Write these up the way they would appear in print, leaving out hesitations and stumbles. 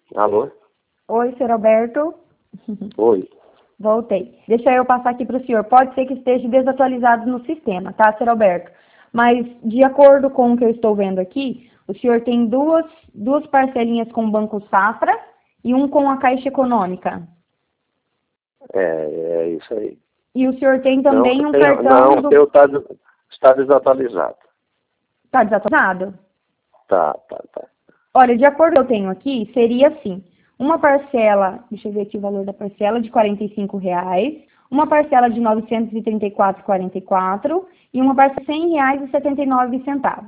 Alô? Oi, senhor Alberto. Oi. Voltei. Deixa eu passar aqui para o senhor. Pode ser que esteja desatualizado no sistema, tá, senhor Alberto? Mas, de acordo com o que eu estou vendo aqui, o senhor tem duas parcelinhas com o Banco Safra e um com a Caixa Econômica. É isso aí. E o senhor tem também não, um cartão Não, o seu está desatualizado. Está desatualizado? Tá. Olha, de acordo com o que eu tenho aqui, seria assim, uma parcela, deixa eu ver aqui o valor da parcela, de R$ 45, uma parcela de R$ 934,44 e uma parcela de R$ 100,79.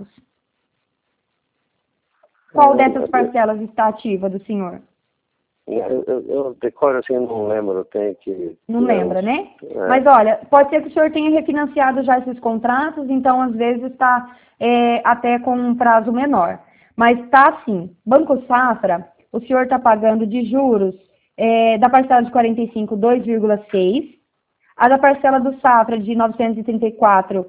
Qual dessas parcelas está ativa do senhor? Eu decoro assim, não lembro, eu tenho que... Não lembra, né? É. Mas olha, pode ser que o senhor tenha refinanciado já esses contratos, então às vezes está até com um prazo menor. Mas está assim, Banco Safra, o senhor está pagando de juros da parcela de 45, 2,6, a da parcela do Safra de 934,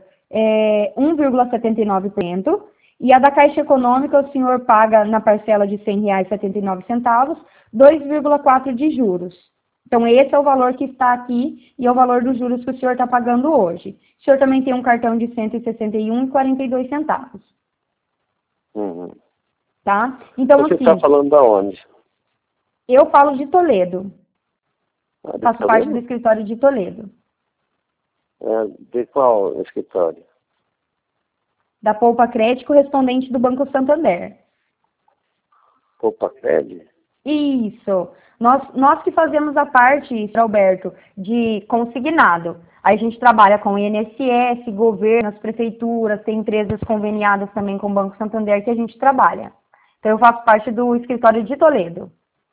1,79%, e a da Caixa Econômica o senhor paga na parcela de R$ 100,79, 2,4% de juros. Então, esse é o valor que está aqui e é o valor dos juros que o senhor está pagando hoje. O senhor também tem um cartão de R$ 161,42. Uhum. Tá? Então, Você assim, está falando da onde? eu falo de Toledo. De Faço Toledo? parte do escritório de Toledo. De qual escritório? Da Poupa Crédito, correspondente do Banco Santander. Poupa Crédito? Isso. Nós que fazemos a parte, Alberto, de consignado. Aí a gente trabalha com INSS, governo, as prefeituras, tem empresas conveniadas também com o Banco Santander que a gente trabalha. Então eu faço parte do escritório de Toledo.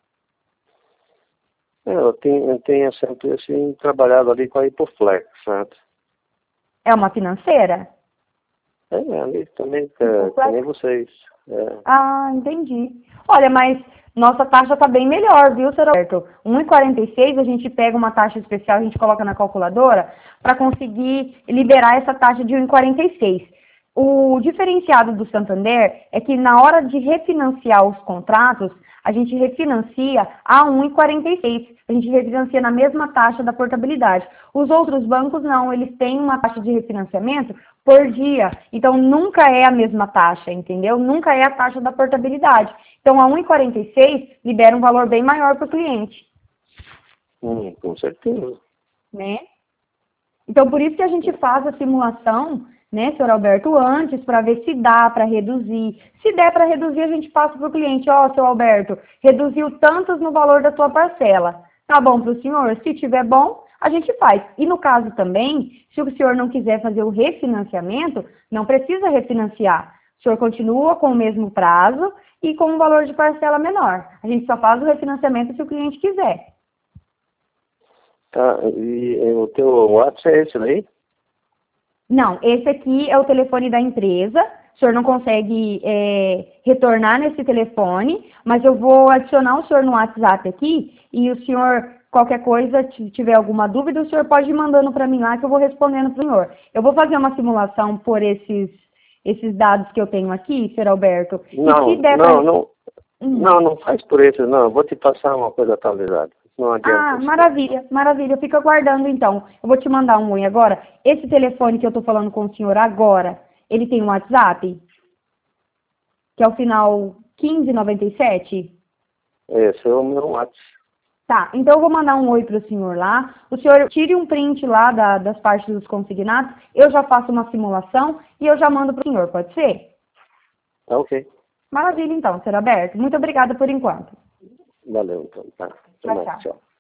Eu tenho sempre assim, trabalhado ali com a Hipoflex, sabe? É uma financeira? Ali também, que nem vocês. Ah, entendi. Olha, mas nossa taxa está bem melhor, viu, senhor Alberto? 1,46 a gente pega uma taxa especial, a gente coloca na calculadora para conseguir liberar essa taxa de 1,46. O diferenciado do Santander é que na hora de refinanciar os contratos, a gente refinancia a 1,46. A gente refinancia na mesma taxa da portabilidade. Os outros bancos não, eles têm uma taxa de refinanciamento por dia. Então, nunca é a mesma taxa, entendeu? Nunca é a taxa da portabilidade. Então, a 1,46 libera um valor bem maior para o cliente. Com certeza. Né? Então, por isso que a gente faz a simulação, né, senhor Alberto, antes, para ver se dá para reduzir. Se der para reduzir, a gente passa para o cliente, ó, seu Alberto, reduziu tantos no valor da sua parcela. Tá bom para o senhor? Se tiver bom, a gente faz. E no caso também, se o senhor não quiser fazer o refinanciamento, não precisa refinanciar. O senhor continua com o mesmo prazo e com um valor de parcela menor. A gente só faz o refinanciamento se o cliente quiser. Tá, e o teu WhatsApp é esse daí? Não, esse aqui é o telefone da empresa. O senhor não consegue retornar nesse telefone, mas eu vou adicionar o senhor no WhatsApp aqui e o senhor, qualquer coisa, tiver alguma dúvida, o senhor pode ir mandando para mim lá que eu vou respondendo para o senhor. Eu vou fazer uma simulação por esses dados que eu tenho aqui, senhor Alberto. Não faz por isso, não. Eu vou te passar uma coisa atualizada. Não adianta. Ah, maravilha, maravilha. Eu fico aguardando então. Eu vou te mandar um oi agora. Esse telefone que eu tô falando com o senhor agora, ele tem um WhatsApp? Que é o final 1597? Esse é o meu WhatsApp. Tá, então eu vou mandar um oi pro senhor lá. O senhor tire um print lá das partes dos consignados. Eu já faço uma simulação e eu já mando pro senhor, pode ser? Tá ok. Maravilha então, senhor Alberto. Muito obrigada por enquanto. Valeu, então. Tá. Tchau, tchau. Tchau.